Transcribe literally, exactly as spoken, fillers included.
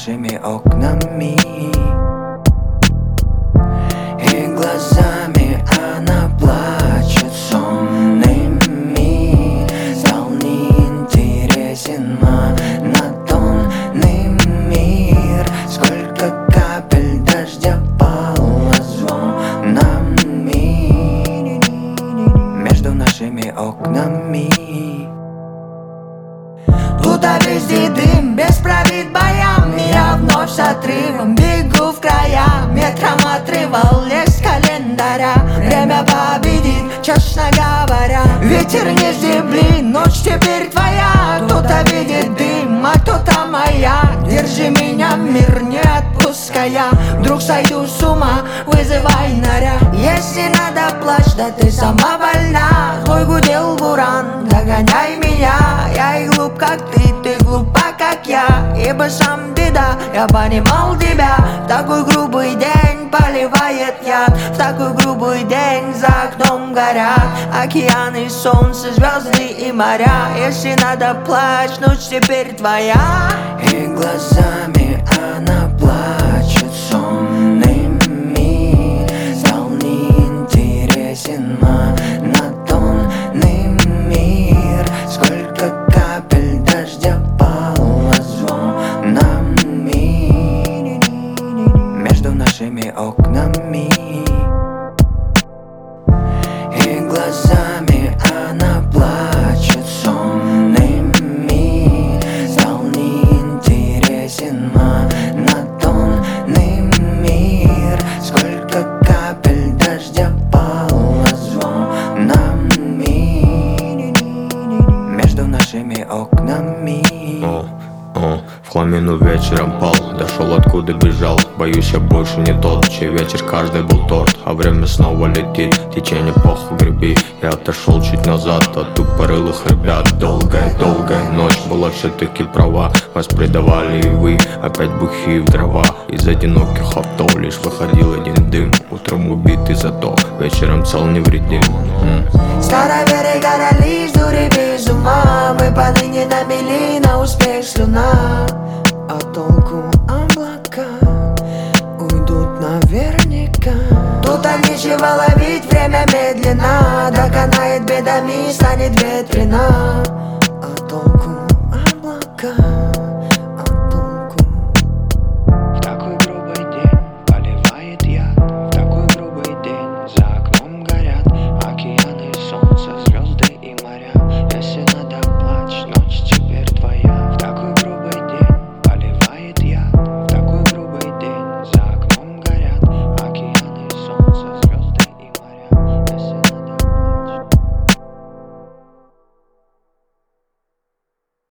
нашими окнами и глазами она плачет сонными. Стал неинтересен монотонный мир. Сколько капель дождя пало звонами между нашими окнами. Тут а везде дым, без правит боям. Я вновь с отрывом бегу в края. Метром отрывал лес календаря. Время победит, честно говоря. Ветер не земли, ночь теперь твоя. Кто-то видит дым, а кто-то моя. Держи меня, мир, не отпуская. Вдруг сойду с ума, вызывай наряд. Если надо, плачь, да ты сама больна. Твой гудел буран, догоняй меня. Я и глуп, как ты, ты глупа, как я. Ибо сам беда, я понимал тебя. В такой грубый день поливает яд. В такой грубый день за окном горят океаны, солнце, звезды и моря. Если надо, плачь, ночь теперь твоя. И глазами она плачет сонными. Стал неинтересен монотонный мир. Сколько капель дождя пало звонами между нашими окнами. И глазами она плачет сонными. Стал неинтересен монотонный мир. Сколько капель дождя пало звонами между нашими окнами. О, о, в хламину вечером пал, дошел откуда бежал. Боюсь, я больше не тот, чей вечер каждый был торт. А время снова летит, течение похуй греби. Я отошел чуть назад от тупорылых ребят. Долгая-долгая ночь была все-таки права. Вас предавали и вы, опять бухие в дрова. Из одиноких авто лишь выходил один дым. Утром убитый, зато вечером цел невредим. Староверы горали, дури без ума. Мы поныне на мели, на успех слюна. А толку облака уйдут наверняка. Тут а нечего ловить, время медленно. Доконает бедами, станет ветрено.